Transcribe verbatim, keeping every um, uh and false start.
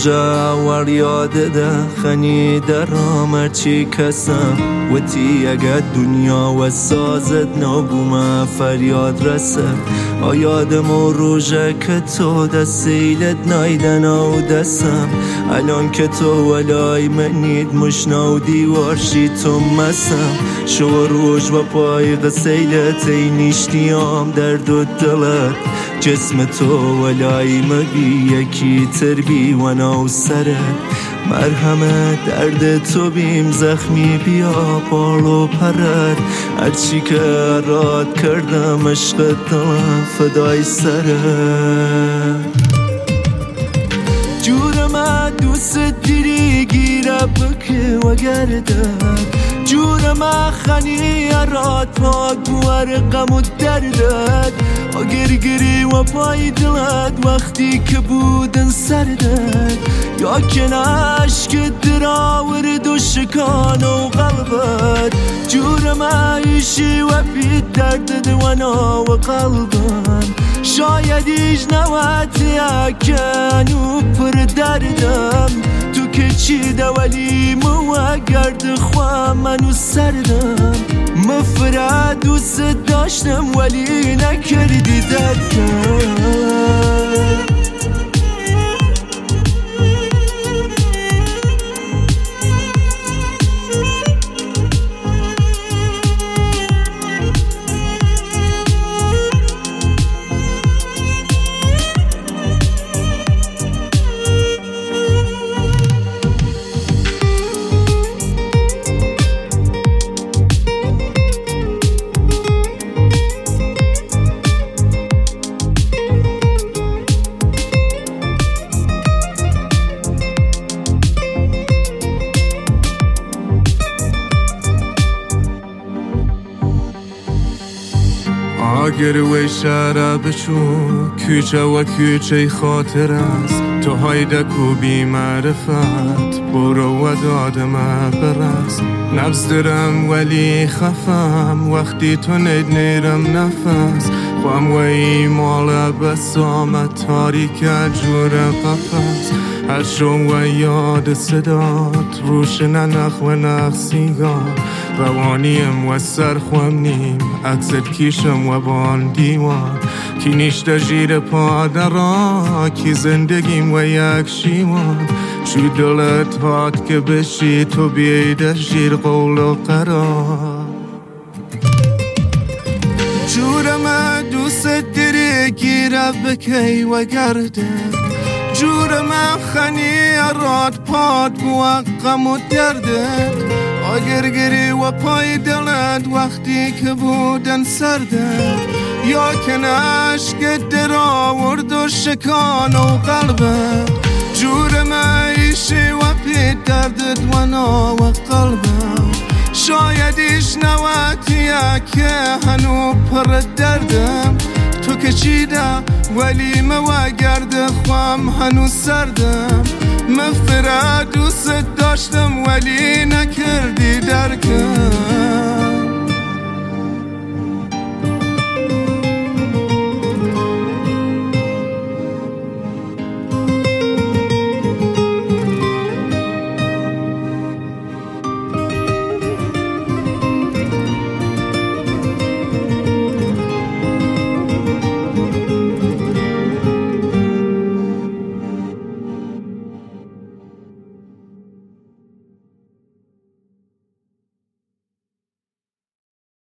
روژه ور یادده خنی درام چی کسم وتی اگه دنیا و سازت نبوم فریاد رسه آیادم و روژه که تو دستیلت نایدن و دستم الان که تو ولای منید مشنو دیوارشی تو مسم شو روش و پای غسیلت ای نیشتیام درد و دلت جسم تو ولای مبی یکی تربی و نو سرت مرهمه درد تو بیم زخمی بیا بال و پرد هرچی که راد کردم عشق دلم فدای سرت جورم دوست دیری گیره بکه و گردد جورم خنی راد پاد بوار غم و دردد آگرگری و پای دلت وقتی که بودن سردد یا که عشق دراورد و شکان و قلبت جورم عیشی و بی دردد و نا و قلبم شاید ایش نواتی اکنو پر دردم تو که چی دولی مو گرد خواه منو سردم مفرد دوست داشتم ولی نکردی دردم گروه شراب شو کوچه و کوچه خاطر است تو هایدک و بی معرفت برو و دادم برست نبز درم ولی خفم وقتی تو نید نیرم نفس خوام و ایمال بسامت تاریک جور قفص هر شو و یاد صدات روشن نخ و نخ سیگار روانیم و سرخوام نیم عکست کیشم و بان دیوار کی نیشت جیر پادرا کی زندگیم و یک شیوان چو دلت هات که بشی تو بیده جیر قول و قرار جورم دوست دری گیره بکی و گرده جورم خنی راد پاد بو غم و درده آگرگری و پای دلت وقتی که بودن سرده یا که عشق دراورد و شکان و قلبت جورم عیشی و پی دردت و نا و قلبم شاید ایش نواتیه که هنو پر دردم تو که چیده ولی مو گرد خوام هنو سردم مفرد دوست داشتم ولی نکردی